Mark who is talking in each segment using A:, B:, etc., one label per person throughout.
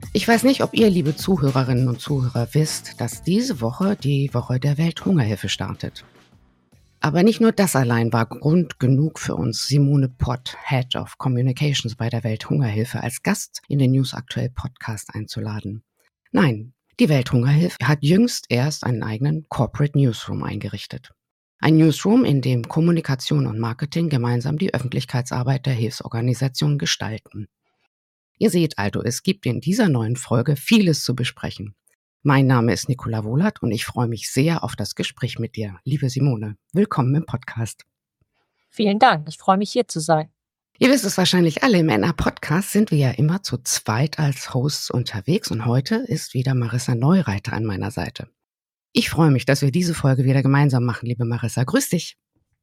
A: Ich weiß nicht, ob ihr, liebe Zuhörerinnen und Zuhörer, wisst, dass diese Woche die Woche der Welthungerhilfe startet. Aber nicht nur das allein war Grund genug für uns, Simone Pott, Head of Communications bei der Welthungerhilfe, als Gast in den News Aktuell Podcast einzuladen. Nein, die Welthungerhilfe hat jüngst erst einen eigenen Corporate Newsroom eingerichtet. Ein Newsroom, in dem Kommunikation und Marketing gemeinsam die Öffentlichkeitsarbeit der Hilfsorganisation gestalten. Ihr seht also, es gibt in dieser neuen Folge vieles zu besprechen. Mein Name ist Nicola Wohlert und ich freue mich sehr auf das Gespräch mit dir, liebe Simone. Willkommen im Podcast.
B: Vielen Dank, ich freue mich hier zu sein.
A: Ihr wisst es wahrscheinlich alle, im NR-Podcast sind wir ja immer zu zweit als Hosts unterwegs und heute ist wieder Marissa Neureiter an meiner Seite. Ich freue mich, dass wir diese Folge wieder gemeinsam machen, liebe Marissa. Grüß dich.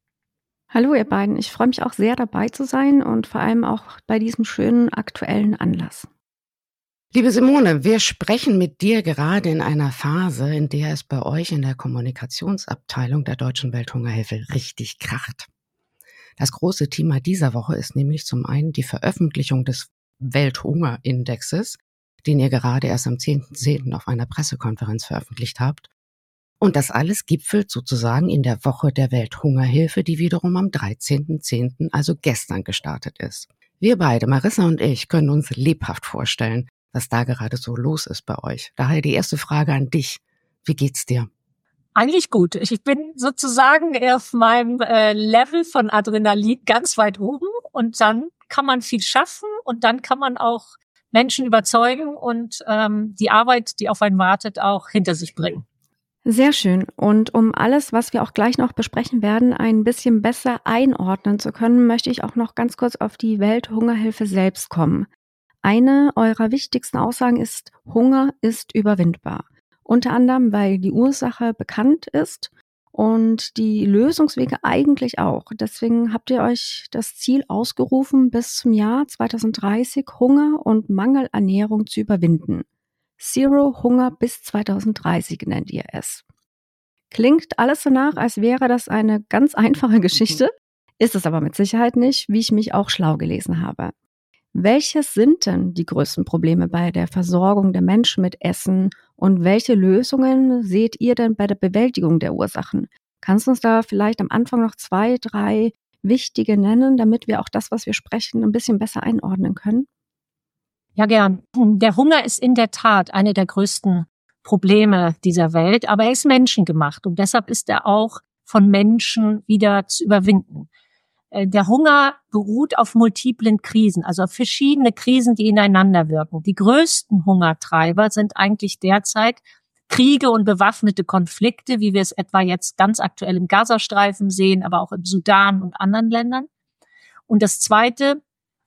C: Hallo ihr beiden, ich freue mich auch sehr dabei zu sein und vor allem auch bei diesem schönen aktuellen Anlass.
A: Liebe Simone, wir sprechen mit dir gerade in einer Phase, in der es bei euch in der Kommunikationsabteilung der Deutschen Welthungerhilfe richtig kracht. Das große Thema dieser Woche ist nämlich zum einen die Veröffentlichung des Welthungerindexes, den ihr gerade erst am 10.10. auf einer Pressekonferenz veröffentlicht habt. Und das alles gipfelt sozusagen in der Woche der Welthungerhilfe, die wiederum am 13.10., also gestern, gestartet ist. Wir beide, Marissa und ich, können uns lebhaft vorstellen, was da gerade so los ist bei euch. Daher die erste Frage an dich. Wie geht's dir?
B: Eigentlich gut. Ich bin sozusagen auf meinem Level von Adrenalin ganz weit oben und dann kann man viel schaffen und dann kann man auch Menschen überzeugen und die Arbeit, die auf einen wartet, auch hinter sich bringen.
C: Sehr schön. Und um alles, was wir auch gleich noch besprechen werden, ein bisschen besser einordnen zu können, möchte ich auch noch ganz kurz auf die Welthungerhilfe selbst kommen. Eine eurer wichtigsten Aussagen ist, Hunger ist überwindbar. Unter anderem, weil die Ursache bekannt ist und die Lösungswege eigentlich auch. Deswegen habt ihr euch das Ziel ausgerufen, bis zum Jahr 2030 Hunger und Mangelernährung zu überwinden. Zero Hunger bis 2030 nennt ihr es. Klingt alles danach, als wäre das eine ganz einfache Geschichte, ist es aber mit Sicherheit nicht, wie ich mich auch schlau gelesen habe. Welches sind denn die größten Probleme bei der Versorgung der Menschen mit Essen und welche Lösungen seht ihr denn bei der Bewältigung der Ursachen? Kannst du uns da vielleicht am Anfang noch 2, 3 wichtige nennen, damit wir auch das, was wir sprechen, ein bisschen besser einordnen können?
B: Ja, gern. Der Hunger ist in der Tat eine der größten Probleme dieser Welt, aber er ist menschengemacht und deshalb ist er auch von Menschen wieder zu überwinden. Der Hunger beruht auf multiplen Krisen, also auf verschiedene Krisen, die ineinander wirken. Die größten Hungertreiber sind eigentlich derzeit Kriege und bewaffnete Konflikte, wie wir es etwa jetzt ganz aktuell im Gazastreifen sehen, aber auch im Sudan und anderen Ländern. Und die zweite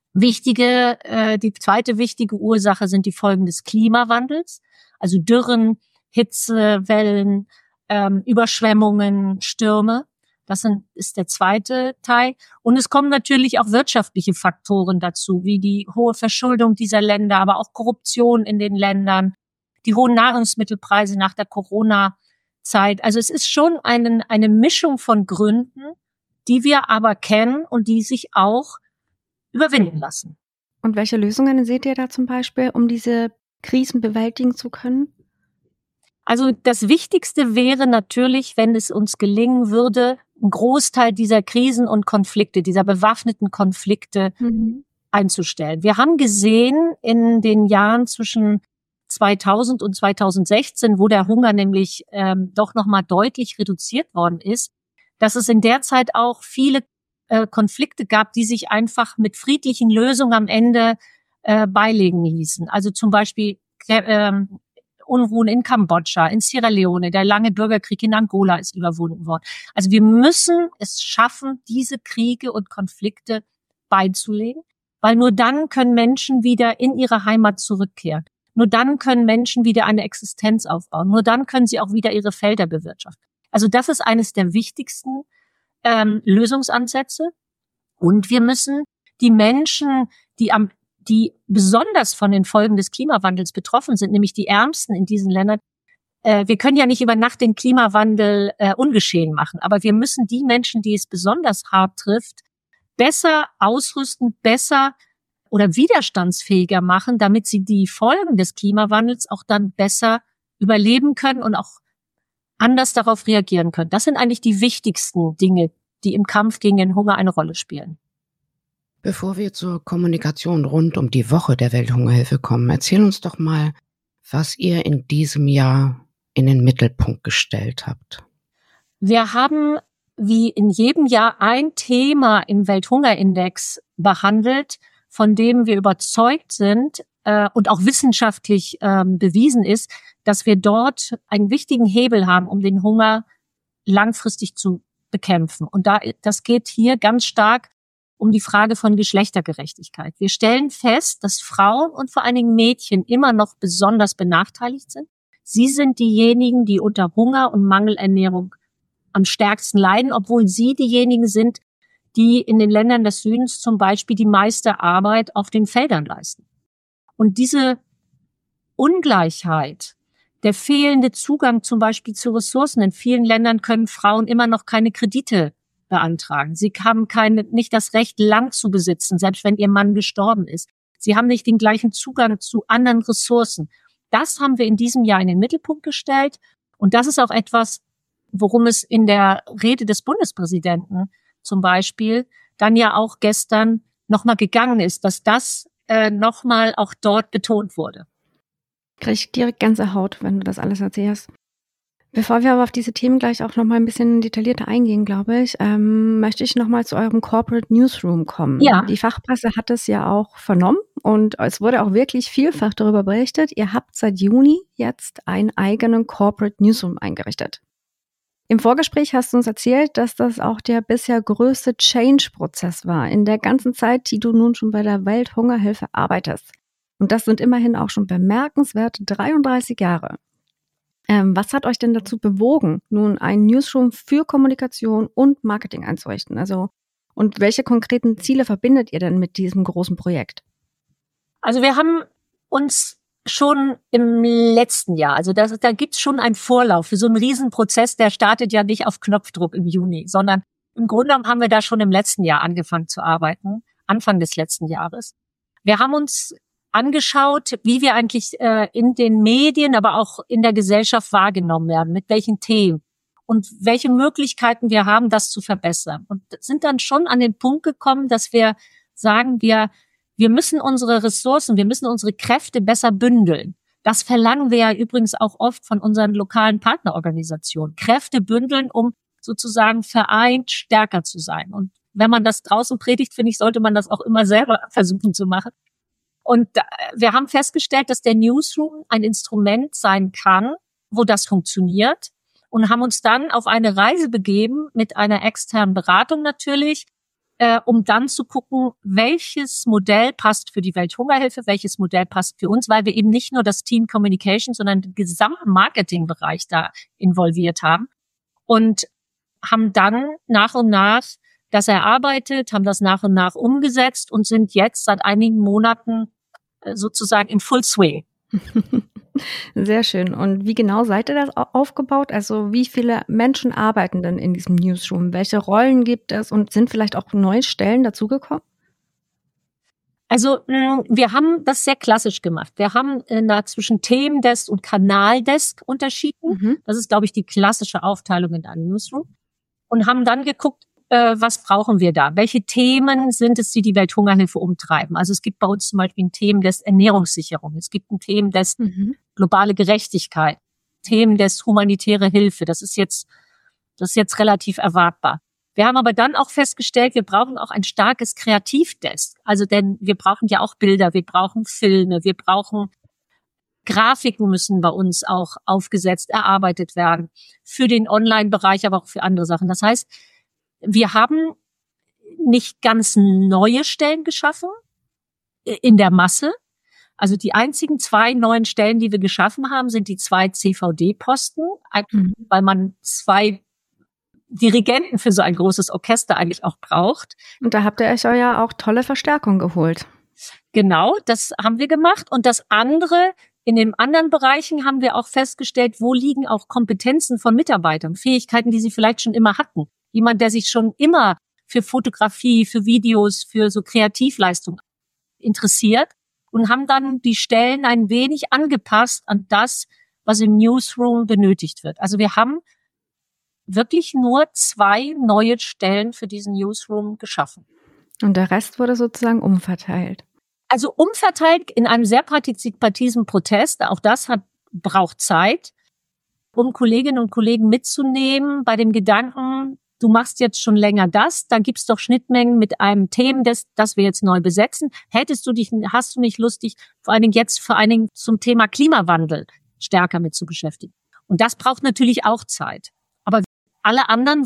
B: wichtige Ursache sind die Folgen des Klimawandels, also Dürren, Hitzewellen, Überschwemmungen, Stürme. Das ist der zweite Teil. Und es kommen natürlich auch wirtschaftliche Faktoren dazu, wie die hohe Verschuldung dieser Länder, aber auch Korruption in den Ländern, die hohen Nahrungsmittelpreise nach der Corona-Zeit. Also es ist schon eine Mischung von Gründen, die wir aber kennen und die sich auch überwinden lassen.
C: Und welche Lösungen seht ihr da zum Beispiel, um diese Krisen bewältigen zu können?
B: Also das Wichtigste wäre natürlich, wenn es uns gelingen würde, einen Großteil dieser Krisen und Konflikte, dieser bewaffneten Konflikte einzustellen. Wir haben gesehen in den Jahren zwischen 2000 und 2016, wo der Hunger nämlich doch nochmal deutlich reduziert worden ist, dass es in der Zeit auch viele Konflikte gab, die sich einfach mit friedlichen Lösungen am Ende beilegen ließen. Also zum Beispiel Unruhen in Kambodscha, in Sierra Leone, der lange Bürgerkrieg in Angola ist überwunden worden. Also wir müssen es schaffen, diese Kriege und Konflikte beizulegen, weil nur dann können Menschen wieder in ihre Heimat zurückkehren. Nur dann können Menschen wieder eine Existenz aufbauen. Nur dann können sie auch wieder ihre Felder bewirtschaften. Also das ist eines der wichtigsten Lösungsansätze. Und wir müssen die Menschen, die besonders von den Folgen des Klimawandels betroffen sind, nämlich die Ärmsten in diesen Ländern, wir können ja nicht über Nacht den Klimawandel ungeschehen machen, aber wir müssen die Menschen, die es besonders hart trifft, besser ausrüsten, besser oder widerstandsfähiger machen, damit sie die Folgen des Klimawandels auch dann besser überleben können und auch anders darauf reagieren können. Das sind eigentlich die wichtigsten Dinge, die im Kampf gegen den Hunger eine Rolle spielen.
A: Bevor wir zur Kommunikation rund um die Woche der Welthungerhilfe kommen, erzähl uns doch mal, was ihr in diesem Jahr in den Mittelpunkt gestellt habt.
B: Wir haben wie in jedem Jahr ein Thema im Welthungerindex behandelt, von dem wir überzeugt sind und auch wissenschaftlich bewiesen ist, dass wir dort einen wichtigen Hebel haben, um den Hunger langfristig zu bekämpfen. Und das geht hier ganz stark um die Frage von Geschlechtergerechtigkeit. Wir stellen fest, dass Frauen und vor allen Dingen Mädchen immer noch besonders benachteiligt sind. Sie sind diejenigen, die unter Hunger und Mangelernährung am stärksten leiden, obwohl sie diejenigen sind, die in den Ländern des Südens zum Beispiel die meiste Arbeit auf den Feldern leisten. Und diese Ungleichheit, der fehlende Zugang zum Beispiel zu Ressourcen, in vielen Ländern können Frauen immer noch keine Kredite beantragen. Sie haben nicht das Recht, Land zu besitzen, selbst wenn ihr Mann gestorben ist. Sie haben nicht den gleichen Zugang zu anderen Ressourcen. Das haben wir in diesem Jahr in den Mittelpunkt gestellt. Und das ist auch etwas, worum es in der Rede des Bundespräsidenten zum Beispiel dann ja auch gestern nochmal gegangen ist, dass das nochmal auch dort betont wurde.
C: Kriege ich direkt Gänsehaut, wenn du das alles erzählst. Bevor wir aber auf diese Themen gleich auch nochmal ein bisschen detaillierter eingehen, glaube ich, möchte ich nochmal zu eurem Corporate Newsroom kommen.
B: Ja.
C: Die Fachpresse hat es ja auch vernommen und es wurde auch wirklich vielfach darüber berichtet. Ihr habt seit Juni jetzt einen eigenen Corporate Newsroom eingerichtet. Im Vorgespräch hast du uns erzählt, dass das auch der bisher größte Change-Prozess war in der ganzen Zeit, die du nun schon bei der Welthungerhilfe arbeitest. Und das sind immerhin auch schon bemerkenswerte 33 Jahre. Was hat euch denn dazu bewogen, nun einen Newsroom für Kommunikation und Marketing einzurichten? Und welche konkreten Ziele verbindet ihr denn mit diesem großen Projekt?
B: Also wir haben uns schon im letzten Jahr, also da gibt's schon einen Vorlauf für so einen Riesenprozess, der startet ja nicht auf Knopfdruck im Juni, sondern im Grunde genommen haben wir da schon im letzten Jahr angefangen zu arbeiten, Anfang des letzten Jahres. Wir haben uns angeschaut, wie wir eigentlich in den Medien, aber auch in der Gesellschaft wahrgenommen werden, mit welchen Themen und welche Möglichkeiten wir haben, das zu verbessern. Und sind dann schon an den Punkt gekommen, dass wir sagen, wir müssen unsere Ressourcen, wir müssen unsere Kräfte besser bündeln. Das verlangen wir ja übrigens auch oft von unseren lokalen Partnerorganisationen. Kräfte bündeln, um sozusagen vereint stärker zu sein. Und wenn man das draußen predigt, finde ich, sollte man das auch immer selber versuchen zu machen. Und wir haben festgestellt, dass der Newsroom ein Instrument sein kann, wo das funktioniert, und haben uns dann auf eine Reise begeben mit einer externen Beratung natürlich, um dann zu gucken, welches Modell passt für die Welthungerhilfe, welches Modell passt für uns, weil wir eben nicht nur das Team Communication, sondern den gesamten Marketingbereich da involviert haben und haben dann nach und nach das erarbeitet, haben das nach und nach umgesetzt und sind jetzt seit einigen Monaten sozusagen in Full Swing.
C: Sehr schön. Und wie genau seid ihr das aufgebaut? Also wie viele Menschen arbeiten denn in diesem Newsroom? Welche Rollen gibt es und sind vielleicht auch neue Stellen dazugekommen?
B: Also wir haben das sehr klassisch gemacht. Wir haben da zwischen Themendesk und Kanaldesk unterschieden. Das ist, glaube ich, die klassische Aufteilung in einem Newsroom. Und haben dann geguckt, was brauchen wir da? Welche Themen sind es, die die Welthungerhilfe umtreiben? Also es gibt bei uns zum Beispiel ein Themendesk Ernährungssicherung. Es gibt ein Themendesk globale Gerechtigkeit, Themendesk humanitäre Hilfe. Das ist jetzt relativ erwartbar. Wir haben aber dann auch festgestellt, wir brauchen auch ein starkes Kreativdesk. Also denn wir brauchen ja auch Bilder, wir brauchen Filme, wir brauchen Grafiken, müssen bei uns auch aufgesetzt, erarbeitet werden. Für den Online-Bereich, aber auch für andere Sachen. Das heißt, wir haben nicht ganz neue Stellen geschaffen in der Masse. Also die einzigen 2 neuen Stellen, die wir geschaffen haben, sind die 2 CVD-Posten, weil man 2 Dirigenten für so ein großes Orchester eigentlich auch braucht.
C: Und da habt ihr euch ja auch tolle Verstärkung geholt.
B: Genau, das haben wir gemacht. Und das andere, in den anderen Bereichen haben wir auch festgestellt, wo liegen auch Kompetenzen von Mitarbeitern, Fähigkeiten, die sie vielleicht schon immer hatten. Jemand, der sich schon immer für Fotografie, für Videos, für so Kreativleistungen interessiert und haben dann die Stellen ein wenig angepasst an das, was im Newsroom benötigt wird. Also wir haben wirklich nur 2 neue Stellen für diesen Newsroom geschaffen.
C: Und der Rest wurde sozusagen umverteilt.
B: Also umverteilt in einem sehr partizipativen Protest. Auch das braucht Zeit, um Kolleginnen und Kollegen mitzunehmen bei dem Gedanken, du machst jetzt schon länger das, da gibt's doch Schnittmengen mit einem Themen, das wir jetzt neu besetzen. Hast du nicht Lust, dich vor allen Dingen zum Thema Klimawandel stärker mit zu beschäftigen? Und das braucht natürlich auch Zeit. Aber alle anderen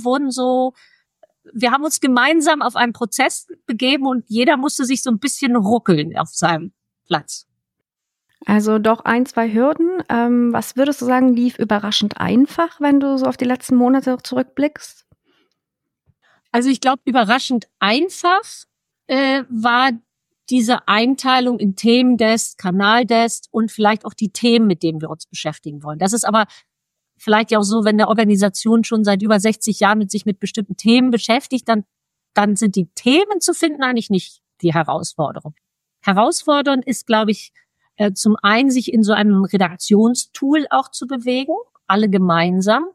B: wir haben uns gemeinsam auf einen Prozess begeben und jeder musste sich so ein bisschen ruckeln auf seinem Platz.
C: Also doch 1, 2 Hürden. Was würdest du sagen, lief überraschend einfach, wenn du so auf die letzten Monate zurückblickst?
B: Also ich glaube, überraschend einfach war diese Einteilung in Themendesk, Kanaldesk und vielleicht auch die Themen, mit denen wir uns beschäftigen wollen. Das ist aber vielleicht ja auch so, wenn eine Organisation schon seit über 60 Jahren sich mit bestimmten Themen beschäftigt, dann sind die Themen zu finden eigentlich nicht die Herausforderung. Herausfordernd ist, glaube ich, zum einen sich in so einem Redaktionstool auch zu bewegen, alle gemeinsam.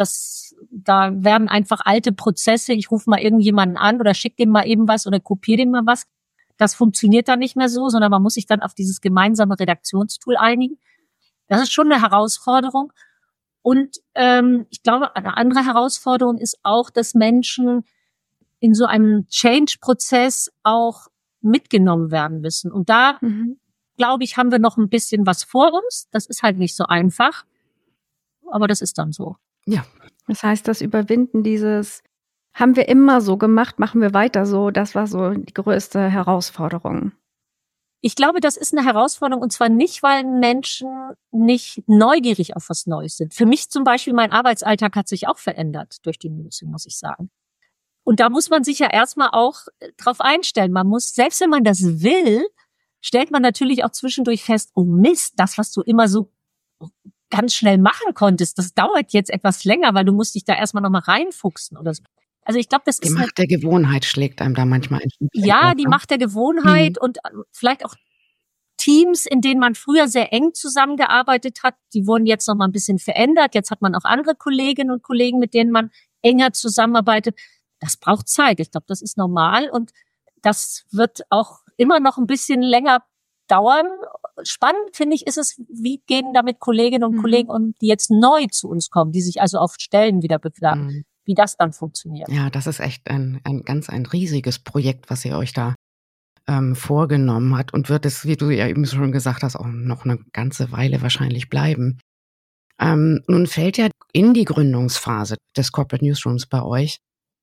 B: Da werden einfach alte Prozesse, ich rufe mal irgendjemanden an oder schicke dem mal eben was oder kopiere dem mal was. Das funktioniert dann nicht mehr so, sondern man muss sich dann auf dieses gemeinsame Redaktionstool einigen. Das ist schon eine Herausforderung. Und ich glaube, eine andere Herausforderung ist auch, dass Menschen in so einem Change-Prozess auch mitgenommen werden müssen. Und da, glaube ich, haben wir noch ein bisschen was vor uns. Das ist halt nicht so einfach, aber das ist dann so.
C: Ja, das heißt, das Überwinden dieses haben wir immer so gemacht, machen wir weiter so, das war so die größte Herausforderung.
B: Ich glaube, das ist eine Herausforderung und zwar nicht, weil Menschen nicht neugierig auf was Neues sind. Für mich zum Beispiel, mein Arbeitsalltag hat sich auch verändert durch die Newsroom, muss ich sagen. Und da muss man sich ja erstmal auch drauf einstellen. Man muss, selbst wenn man das will, stellt man natürlich auch zwischendurch fest, oh Mist, das, was du immer so ganz schnell machen konntest, das dauert jetzt etwas länger, weil du musst dich da erstmal nochmal reinfuchsen oder so. Also ich glaube,
A: die Macht der Gewohnheit schlägt einem da manchmal ein.
B: Ja, die Macht der Gewohnheit und vielleicht auch Teams, in denen man früher sehr eng zusammengearbeitet hat, die wurden jetzt noch mal ein bisschen verändert. Jetzt hat man auch andere Kolleginnen und Kollegen, mit denen man enger zusammenarbeitet. Das braucht Zeit. Ich glaube, das ist normal und das wird auch immer noch ein bisschen länger dauern. Spannend, finde ich, ist es, wie gehen damit Kolleginnen und Kollegen um, die jetzt neu zu uns kommen, die sich also auf Stellen wieder bewerben, wie das dann funktioniert.
A: Ja, das ist echt ein riesiges Projekt, was ihr euch da vorgenommen hat und wird es, wie du ja eben schon gesagt hast, auch noch eine ganze Weile wahrscheinlich bleiben. Nun fällt ja in die Gründungsphase des Corporate Newsrooms bei euch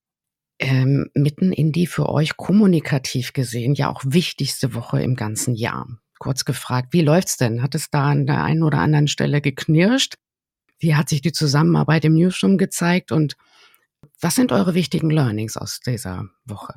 A: mitten in die für euch kommunikativ gesehen ja auch wichtigste Woche im ganzen Jahr. Kurz gefragt, wie läuft's denn? Hat es da an der einen oder anderen Stelle geknirscht? Wie hat sich die Zusammenarbeit im Newsroom gezeigt und was sind eure wichtigen Learnings aus dieser Woche?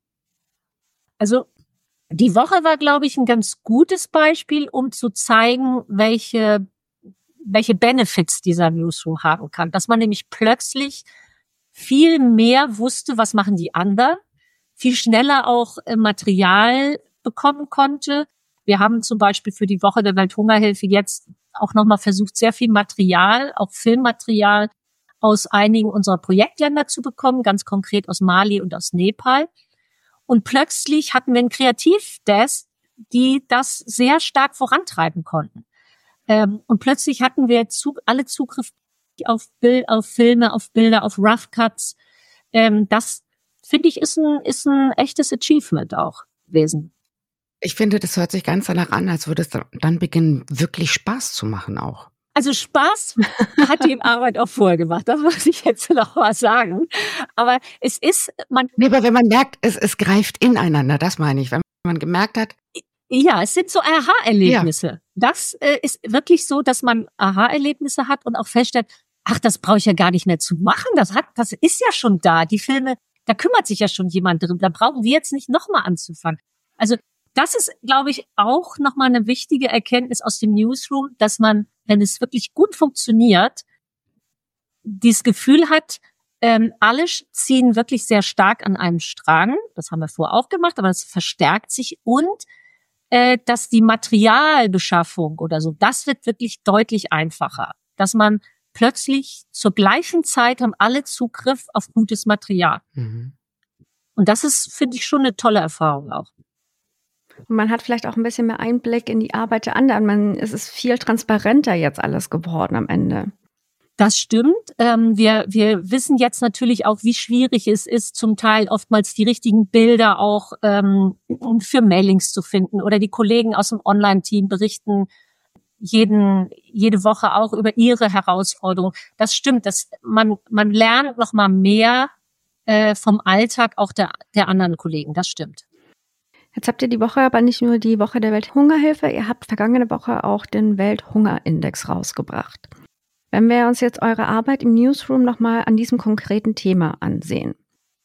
B: Also die Woche war, glaube ich, ein ganz gutes Beispiel, um zu zeigen, welche Benefits dieser Newsroom haben kann. Dass man nämlich plötzlich viel mehr wusste, was machen die anderen, viel schneller auch Material bekommen konnte. Wir haben zum Beispiel für die Woche der Welthungerhilfe jetzt auch nochmal versucht, sehr viel Material, auch Filmmaterial aus einigen unserer Projektländer zu bekommen, ganz konkret aus Mali und aus Nepal. Und plötzlich hatten wir einen Kreativdesk, die das sehr stark vorantreiben konnten. Und plötzlich hatten wir alle Zugriff auf Filme, auf Bilder, auf Rough Cuts. Das, finde ich, ist ein echtes Achievement auch gewesen.
A: Ich finde, das hört sich ganz danach an, als würde es dann beginnen, wirklich Spaß zu machen auch.
B: Also Spaß hat die Arbeit auch vorher gemacht, das muss ich jetzt noch mal sagen. Aber es ist,
A: aber wenn man merkt, es greift ineinander, das meine ich, wenn man gemerkt hat.
B: Ja, es sind so Aha-Erlebnisse. Ja. Das ist wirklich so, dass man Aha-Erlebnisse hat und auch feststellt, ach, das brauche ich ja gar nicht mehr zu machen, das ist ja schon da. Die Filme, da kümmert sich ja schon jemand drin, da brauchen wir jetzt nicht nochmal anzufangen. Also das ist, glaube ich, auch nochmal eine wichtige Erkenntnis aus dem Newsroom, dass man, wenn es wirklich gut funktioniert, dieses Gefühl hat, alle ziehen wirklich sehr stark an einem Strang. Das haben wir vorher auch gemacht, aber das verstärkt sich und dass die Materialbeschaffung oder so, das wird wirklich deutlich einfacher. Dass man plötzlich zur gleichen Zeit haben alle Zugriff auf gutes Material. Mhm. Und das ist, finde ich, schon eine tolle Erfahrung auch.
C: Und man hat vielleicht auch ein bisschen mehr Einblick in die Arbeit der anderen. Es ist viel transparenter jetzt alles geworden am Ende.
B: Das stimmt. Wir wissen jetzt natürlich auch, wie schwierig es ist, zum Teil oftmals die richtigen Bilder auch für Mailings zu finden. Oder die Kollegen aus dem Online-Team berichten jede Woche auch über ihre Herausforderungen. Das stimmt. Man lernt noch mal mehr vom Alltag auch der anderen Kollegen. Das stimmt.
C: Jetzt habt ihr die Woche aber nicht nur die Woche der Welthungerhilfe, ihr habt vergangene Woche auch den Welthungerindex rausgebracht. Wenn wir uns jetzt eure Arbeit im Newsroom nochmal an diesem konkreten Thema ansehen.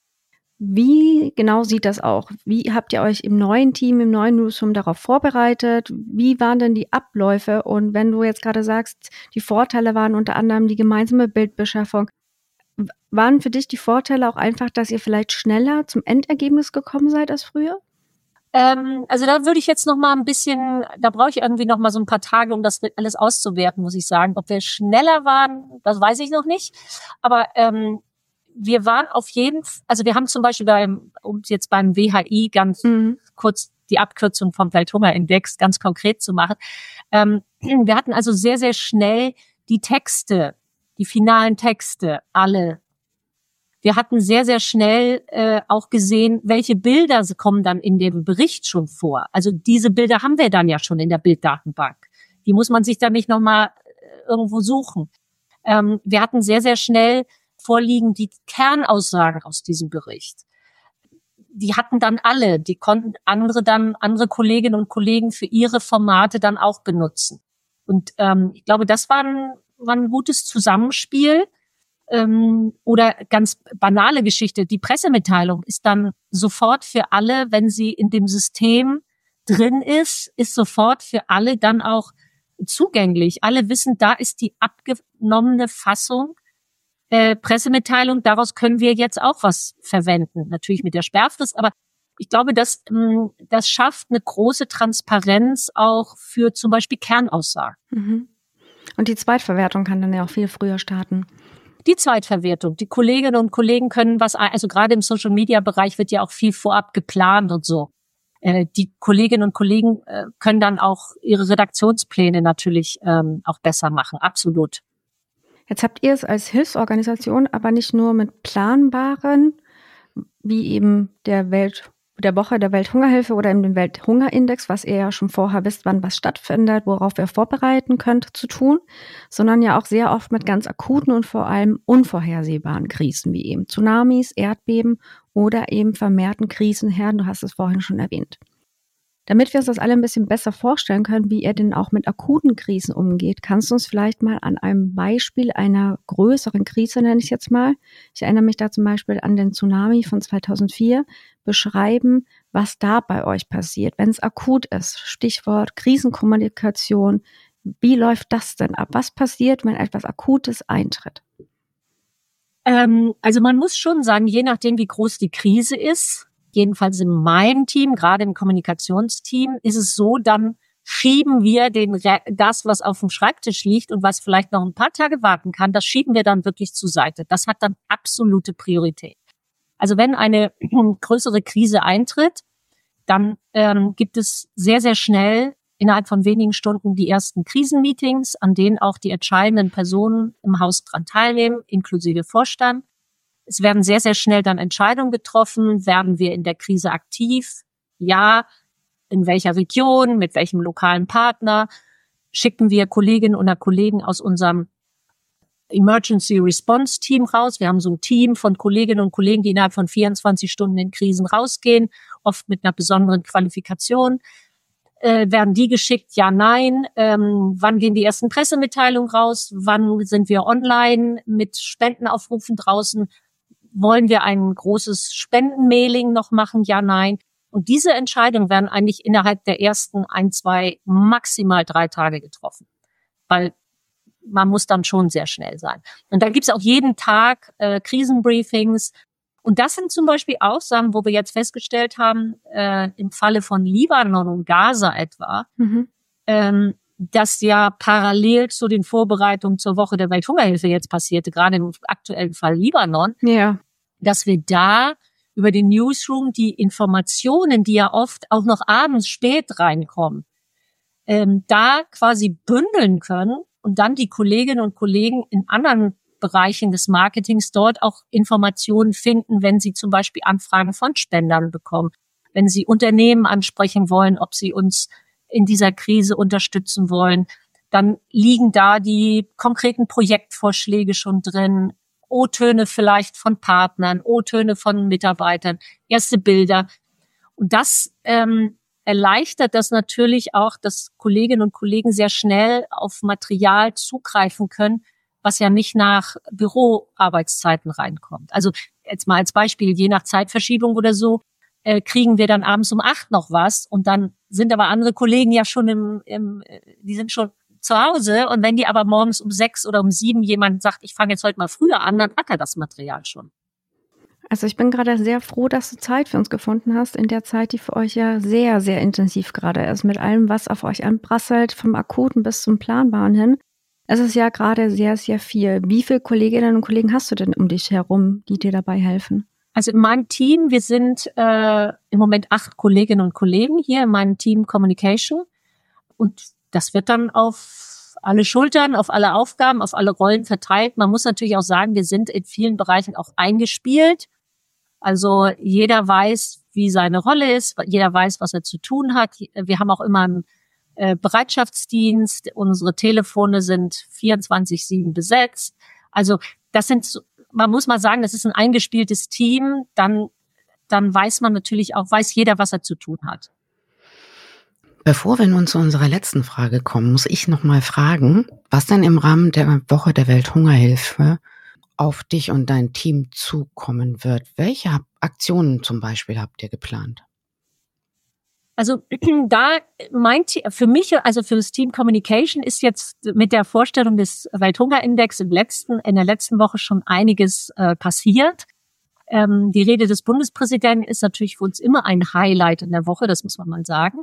C: Wie genau sieht das auch? Wie habt ihr euch im neuen Team, im neuen Newsroom darauf vorbereitet? Wie waren denn die Abläufe? Und wenn du jetzt gerade sagst, die Vorteile waren unter anderem die gemeinsame Bildbeschaffung, waren für dich die Vorteile auch einfach, dass ihr vielleicht schneller zum Endergebnis gekommen seid als früher?
B: Also da würde ich jetzt noch mal ein bisschen, da brauche ich irgendwie noch mal so ein paar Tage, um das alles auszuwerten, muss ich sagen. Ob wir schneller waren, das weiß ich noch nicht. Aber wir waren auf jeden Fall, also wir haben zum Beispiel beim WHI ganz kurz die Abkürzung vom Welthungerindex ganz konkret zu machen. Wir hatten also sehr, sehr schnell die Texte, die finalen Texte, alle. Wir hatten sehr, sehr schnell auch gesehen, welche Bilder kommen dann in dem Bericht schon vor. Also diese Bilder haben wir dann ja schon in der Bilddatenbank. Die muss man sich dann nicht nochmal irgendwo suchen. Wir hatten sehr, sehr schnell vorliegen die Kernaussagen aus diesem Bericht. Die hatten dann alle, die konnten andere Kolleginnen und Kollegen für ihre Formate dann auch benutzen. Und ich glaube, das war ein gutes Zusammenspiel. Oder ganz banale Geschichte, die Pressemitteilung ist dann sofort für alle, wenn sie in dem System drin ist sofort für alle dann auch zugänglich. Alle wissen, da ist die abgenommene Fassung, Pressemitteilung, daraus können wir jetzt auch was verwenden. Natürlich mit der Sperrfrist, aber ich glaube, das schafft eine große Transparenz auch für zum Beispiel Kernaussagen.
C: Mhm. Und die Zweitverwertung kann dann ja auch viel früher starten.
B: Die Zweitverwertung. Die Kolleginnen und Kollegen können also gerade im Social-Media-Bereich wird ja auch viel vorab geplant und so. Die Kolleginnen und Kollegen können dann auch ihre Redaktionspläne natürlich auch besser machen. Absolut.
C: Jetzt habt ihr es als Hilfsorganisation aber nicht nur mit planbaren, wie eben der Woche der Welthungerhilfe oder dem Welthungerindex, was ihr ja schon vorher wisst, wann was stattfindet, worauf ihr vorbereiten könnt, zu tun, sondern ja auch sehr oft mit ganz akuten und vor allem unvorhersehbaren Krisen, wie eben Tsunamis, Erdbeben oder eben vermehrten Krisenherden, du hast es vorhin schon erwähnt. Damit wir uns das alle ein bisschen besser vorstellen können, wie ihr denn auch mit akuten Krisen umgeht, kannst du uns vielleicht mal an einem Beispiel einer größeren Krise, nenne ich es jetzt mal, ich erinnere mich da zum Beispiel an den Tsunami von 2004, beschreiben, was da bei euch passiert, wenn es akut ist. Stichwort Krisenkommunikation. Wie läuft das denn ab? Was passiert, wenn etwas Akutes eintritt?
B: Also man muss schon sagen, je nachdem, wie groß die Krise ist, jedenfalls in meinem Team, gerade im Kommunikationsteam, ist es so, dann schieben wir das, was auf dem Schreibtisch liegt und was vielleicht noch ein paar Tage warten kann, das schieben wir dann wirklich zur Seite. Das hat dann absolute Priorität. Also wenn eine größere Krise eintritt, dann gibt es sehr, sehr schnell innerhalb von wenigen Stunden die ersten Krisenmeetings, an denen auch die entscheidenden Personen im Haus dran teilnehmen, inklusive Vorstand. Es werden sehr, sehr schnell dann Entscheidungen getroffen. Werden wir in der Krise aktiv? Ja. In welcher Region? Mit welchem lokalen Partner? Schicken wir Kolleginnen oder Kollegen aus unserem Emergency Response Team raus? Wir haben so ein Team von Kolleginnen und Kollegen, die innerhalb von 24 Stunden in Krisen rausgehen, oft mit einer besonderen Qualifikation. Werden die geschickt? Ja, nein. Wann gehen die ersten Pressemitteilungen raus? Wann sind wir online mit Spendenaufrufen draußen? Wollen wir ein großes Spendenmailing noch machen? Ja, nein. Und diese Entscheidungen werden eigentlich innerhalb der ersten 1, 2, maximal 3 Tage getroffen. Weil man muss dann schon sehr schnell sein. Und dann gibt's auch jeden Tag Krisenbriefings. Und das sind zum Beispiel auch Sachen, wo wir jetzt festgestellt haben, im Falle von Libanon und Gaza etwa, dass ja parallel zu den Vorbereitungen zur Woche der Welthungerhilfe jetzt passierte, gerade im aktuellen Fall Libanon, dass wir da über den Newsroom die Informationen, die ja oft auch noch abends spät reinkommen, da quasi bündeln können und dann die Kolleginnen und Kollegen in anderen Bereichen des Marketings dort auch Informationen finden, wenn sie zum Beispiel Anfragen von Spendern bekommen, wenn sie Unternehmen ansprechen wollen, ob sie uns in dieser Krise unterstützen wollen, dann liegen da die konkreten Projektvorschläge schon drin, O-Töne vielleicht von Partnern, O-Töne von Mitarbeitern, erste Bilder. Und das erleichtert das natürlich auch, dass Kolleginnen und Kollegen sehr schnell auf Material zugreifen können, was ja nicht nach Büroarbeitszeiten reinkommt. Also jetzt mal als Beispiel, je nach Zeitverschiebung oder so, kriegen wir dann abends um 8 noch was und dann sind aber andere Kollegen ja schon die sind schon zu Hause und wenn die aber morgens um 6 oder um 7 jemand sagt, ich fange jetzt heute mal früher an, dann hat er das Material schon.
C: Also ich bin gerade sehr froh, dass du Zeit für uns gefunden hast in der Zeit, die für euch ja sehr, sehr intensiv gerade ist, mit allem, was auf euch anprasselt, vom Akuten bis zum Planbaren hin. Es ist ja gerade sehr, sehr viel. Wie viele Kolleginnen und Kollegen hast du denn um dich herum, die dir dabei helfen?
B: Also in meinem Team, wir sind im Moment 8 Kolleginnen und Kollegen hier in meinem Team Communication. Und das wird dann auf alle Schultern, auf alle Aufgaben, auf alle Rollen verteilt. Man muss natürlich auch sagen, wir sind in vielen Bereichen auch eingespielt. Also jeder weiß, wie seine Rolle ist, jeder weiß, was er zu tun hat. Wir haben auch immer einen Bereitschaftsdienst, unsere Telefone sind 24/7 besetzt. Also das sind, man muss mal sagen, das ist ein eingespieltes Team, dann weiß man natürlich auch, weiß jeder, was er zu tun hat.
A: Bevor wir nun zu unserer letzten Frage kommen, muss ich noch mal fragen, was denn im Rahmen der Woche der Welthungerhilfe auf dich und dein Team zukommen wird. Welche Aktionen zum Beispiel habt ihr geplant?
B: Also da für mich, also für das Team Communication ist jetzt mit der Vorstellung des Welthungerindex in der letzten Woche schon einiges passiert. Die Rede des Bundespräsidenten ist natürlich für uns immer ein Highlight in der Woche, das muss man mal sagen.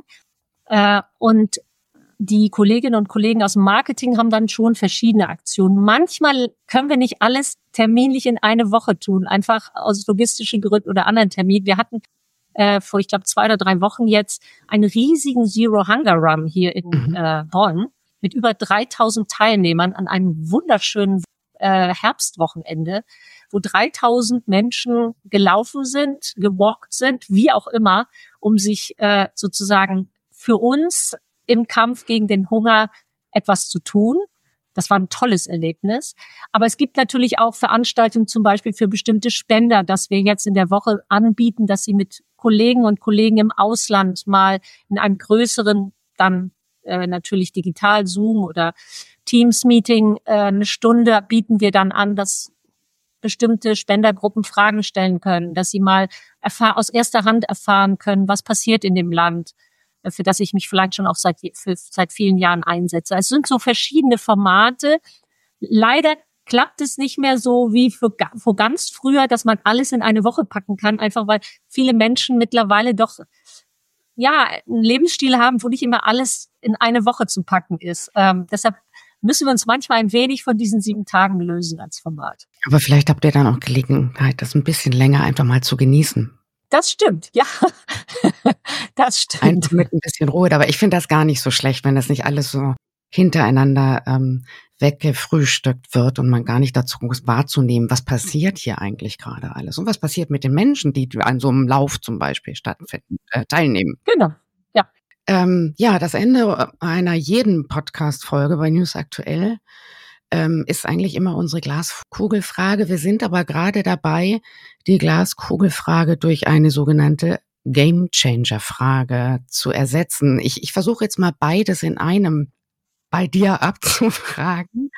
B: Und die Kolleginnen und Kollegen aus dem Marketing haben dann schon verschiedene Aktionen. Manchmal können wir nicht alles terminlich in eine Woche tun, einfach aus logistischen Gründen oder anderen Terminen. Wir hatten vor, ich glaube, 2 oder 3 Wochen jetzt einen riesigen Zero Hunger Run hier in Bonn mit über 3000 Teilnehmern an einem wunderschönen Herbstwochenende, wo 3000 Menschen gelaufen sind, gewalkt sind, wie auch immer, um sich sozusagen für uns im Kampf gegen den Hunger etwas zu tun. Das war ein tolles Erlebnis. Aber es gibt natürlich auch Veranstaltungen zum Beispiel für bestimmte Spender, dass wir jetzt in der Woche anbieten, dass sie mit Kollegen und Kollegen im Ausland mal in einem größeren, dann natürlich digital Zoom oder Teams-Meeting, eine Stunde bieten wir dann an, dass bestimmte Spendergruppen Fragen stellen können, dass sie mal aus erster Hand erfahren können, was passiert in dem Land, für das ich mich vielleicht schon auch seit vielen Jahren einsetze. Es sind so verschiedene Formate. Leider klappt es nicht mehr so wie vor ganz früher, dass man alles in eine Woche packen kann, einfach weil viele Menschen mittlerweile doch einen Lebensstil haben, wo nicht immer alles in eine Woche zu packen ist. Deshalb müssen wir uns manchmal ein wenig von diesen 7 Tagen lösen als Format.
A: Aber vielleicht habt ihr dann auch Gelegenheit, das ein bisschen länger einfach mal zu genießen.
B: Das stimmt, ja. Das stimmt.
A: Einfach mit ein bisschen Ruhe. Aber ich finde das gar nicht so schlecht, wenn das nicht alles so hintereinander weggefrühstückt wird und man gar nicht dazu muss wahrzunehmen, was passiert hier eigentlich gerade alles und was passiert mit den Menschen, die an so einem Lauf zum Beispiel teilnehmen.
B: Genau, ja.
A: Das Ende einer jeden Podcast-Folge bei News Aktuell ist eigentlich immer unsere Glaskugelfrage. Wir sind aber gerade dabei, die Glaskugelfrage durch eine sogenannte Game-Changer-Frage zu ersetzen. Ich versuche jetzt mal beides in einem bei dir abzufragen.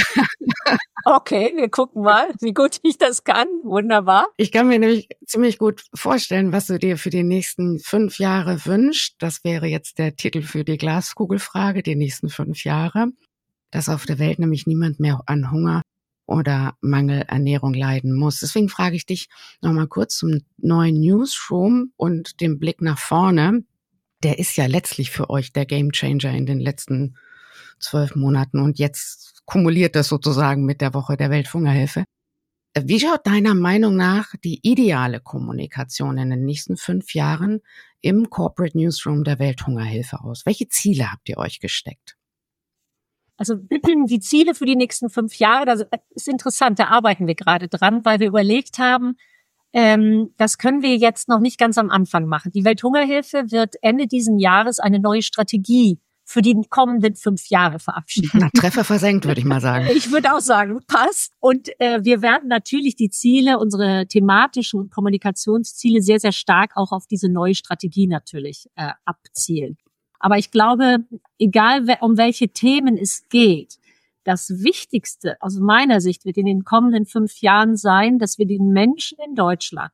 B: Okay, wir gucken mal, wie gut ich das kann. Wunderbar.
A: Ich kann mir nämlich ziemlich gut vorstellen, was du dir für die nächsten 5 Jahre wünschst. Das wäre jetzt der Titel für die Glaskugelfrage, die nächsten 5 Jahre. Dass auf der Welt nämlich niemand mehr an Hunger oder Mangelernährung leiden muss. Deswegen frage ich dich nochmal kurz zum neuen Newsroom und dem Blick nach vorne. Der ist ja letztlich für euch der Gamechanger in den letzten 12 Monaten und jetzt kumuliert das sozusagen mit der Woche der Welthungerhilfe. Wie schaut deiner Meinung nach die ideale Kommunikation in den nächsten 5 Jahren im Corporate Newsroom der Welthungerhilfe aus? Welche Ziele habt ihr euch gesteckt?
B: Also die Ziele für die nächsten 5 Jahre, das ist interessant, da arbeiten wir gerade dran, weil wir überlegt haben, das können wir jetzt noch nicht ganz am Anfang machen. Die Welthungerhilfe wird Ende diesen Jahres eine neue Strategie für die kommenden 5 Jahre verabschieden.
A: Na, Treffer versenkt, würde ich mal sagen.
B: Ich würde auch sagen, passt. Und wir werden natürlich die Ziele, unsere thematischen und Kommunikationsziele sehr, sehr stark auch auf diese neue Strategie natürlich abzielen. Aber ich glaube, egal um welche Themen es geht, das Wichtigste aus meiner Sicht wird in den kommenden 5 Jahren sein, dass wir den Menschen in Deutschland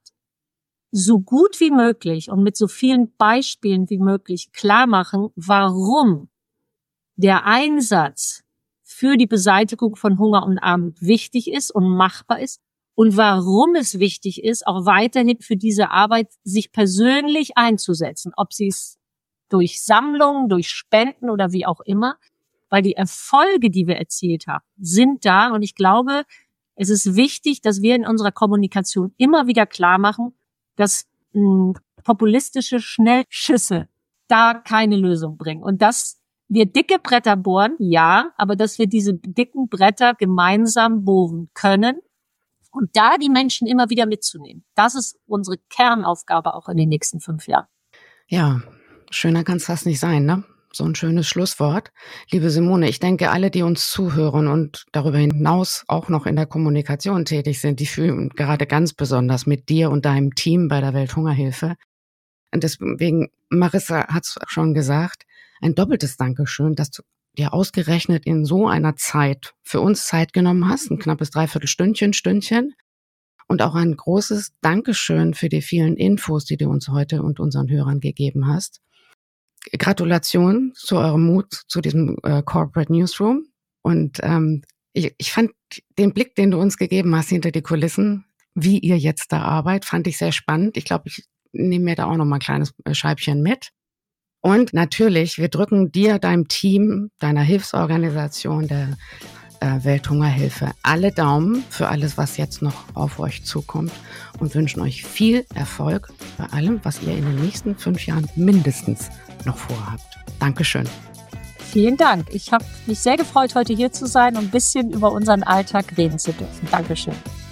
B: so gut wie möglich und mit so vielen Beispielen wie möglich klar machen, warum der Einsatz für die Beseitigung von Hunger und Armut wichtig ist und machbar ist und warum es wichtig ist, auch weiterhin für diese Arbeit sich persönlich einzusetzen, ob sie es durch Sammlungen, durch Spenden oder wie auch immer, weil die Erfolge, die wir erzielt haben, sind da und ich glaube, es ist wichtig, dass wir in unserer Kommunikation immer wieder klar machen, dass populistische Schnellschüsse da keine Lösung bringen. Und dass wir dicke Bretter bohren, ja, aber dass wir diese dicken Bretter gemeinsam bohren können und da die Menschen immer wieder mitzunehmen. Das ist unsere Kernaufgabe auch in den nächsten 5 Jahren.
A: Ja, schöner kann es fast nicht sein, ne? So ein schönes Schlusswort. Liebe Simone, ich denke, alle, die uns zuhören und darüber hinaus auch noch in der Kommunikation tätig sind, die fühlen gerade ganz besonders mit dir und deinem Team bei der Welthungerhilfe. Und deswegen, Marissa hat es schon gesagt, ein doppeltes Dankeschön, dass du dir ausgerechnet in so einer Zeit für uns Zeit genommen hast, ein knappes Dreiviertelstündchen. Und auch ein großes Dankeschön für die vielen Infos, die du uns heute und unseren Hörern gegeben hast. Gratulation zu eurem Mut zu diesem Corporate Newsroom. Und ich fand den Blick, den du uns gegeben hast hinter die Kulissen, wie ihr jetzt da arbeitet, fand ich sehr spannend. Ich glaube, ich nehme mir da auch noch mal ein kleines Scheibchen mit. Und natürlich, wir drücken dir, deinem Team, deiner Hilfsorganisation, der Welthungerhilfe alle Daumen für alles, was jetzt noch auf euch zukommt und wünschen euch viel Erfolg bei allem, was ihr in den nächsten 5 Jahren mindestens noch vorhabt. Dankeschön.
B: Vielen Dank. Ich habe mich sehr gefreut, heute hier zu sein und ein bisschen über unseren Alltag reden zu dürfen. Dankeschön.